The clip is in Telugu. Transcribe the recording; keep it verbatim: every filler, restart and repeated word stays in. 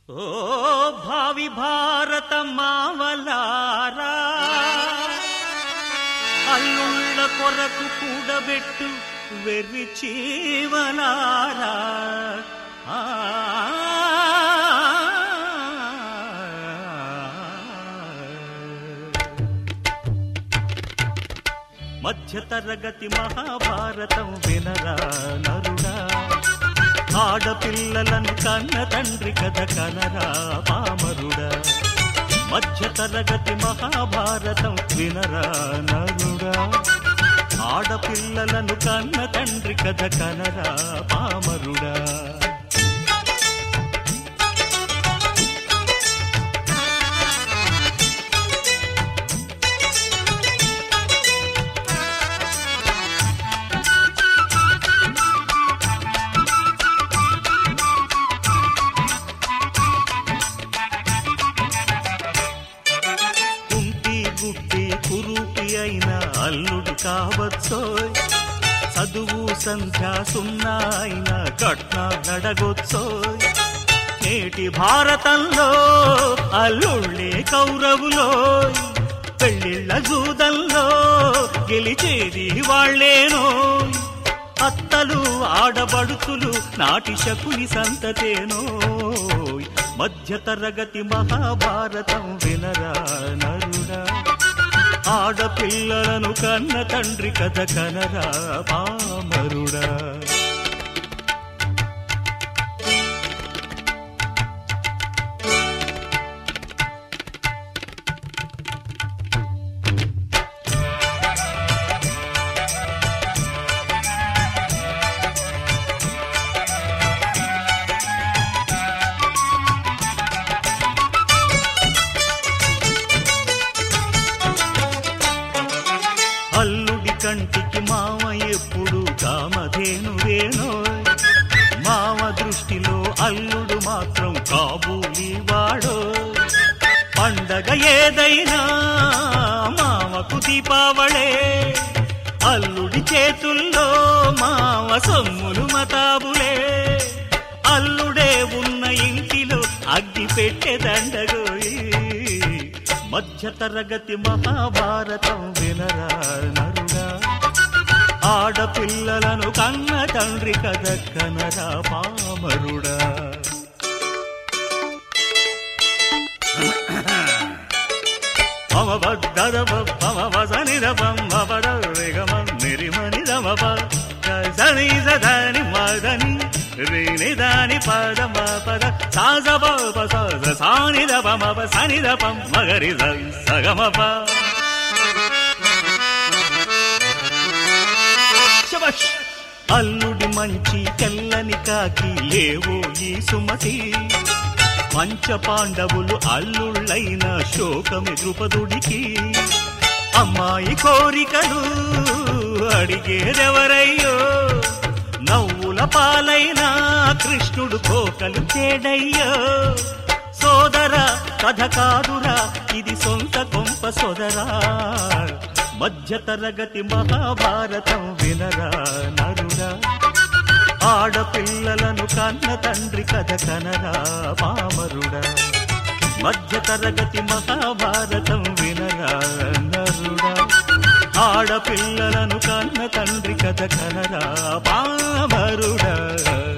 ఓ భావి భారత మావలారా, అల్లుళ్ళ కొరకు కూడబెట్టు వెర్రి చీవలారా. మధ్యతరగతి మహాభారతం వినరా నరుడా, ఆడపిల్లలను కన్న తండ్రి కథ కనరా పామరుడా. మధ్యతరగతి మహాభారతం వినరా నరుడా, ఆడపిల్లలను కన్న తండ్రి కథ కనరా పామరుడా. కురూపి అయిన అల్లుడు కావచ్చోయ్, చదువు సంధ్యా సున్నా అయిన కట్నాలడగొచ్చోయ్. నేటి భారతంలో అల్లుళ్ళే కౌరవులోయ్, పెళ్ళిళ్ళ జూదంలో గెలిచేది వాళ్లేనోయ్. అత్తలు ఆడబడుతులు నాటి శకుని సంతతేనోయ్. మధ్యతరగతి మహాభారతం వినరా నరుడా, ఆడపిల్లలను కన్న తండ్రి కథ కనరా పామరుడా. అల్లుడి కంటికి మామ ఎప్పుడు కామధేనువేనోయ్, మామ దృష్టిలో అల్లుడు మాత్రం కాబూలి వాడో. పండగ ఏదైనా మామకు దీపావళే, అల్లుడి చేతుల్లో మామ సొమ్ములు మతాబులే. అల్లుడే ఉన్న ఇంటిలో అగ్గి పెట్టే దండగోయి. మధ్యతరగతి మహాభారతం వినరా నరుడా, ఆడపిల్లలను కన్న తండ్రి కథ కనరా పామరుడా. మమబద్దరవ మమవసనిరవం మపదరిగమం నిరిమనిరమప సని సదని మదని రేనిదాని పదమ పద సాజప స సానిదపమప సనిదపం మగరి సగమప. అల్లుడి మంచి తెల్లని కాకి లేవో ఈ సుమతి, పంచ పాండవులు అల్లుళ్ళైన శోకమి ద్రుపదుడికి. అమ్మాయి కోరికలు అడిగేదెవరయ్యో, నవ్వుల పాలైన కృష్ణుడు కోకలు చేడయ్యో. సోదర కథ కాదురా ఇది సొంత కొంప సోదరా. మధ్యతరగతి మహాభారతం వినరా నరుడా, ఆడపిల్లలను కన్న తండ్రి కథ కనరా పామరుడా. మధ్యతరగతి మహాభారతం వినరా నరుడా, ఆడపిల్లలను కన్న తండ్రి కథ కనరా పామరుడా.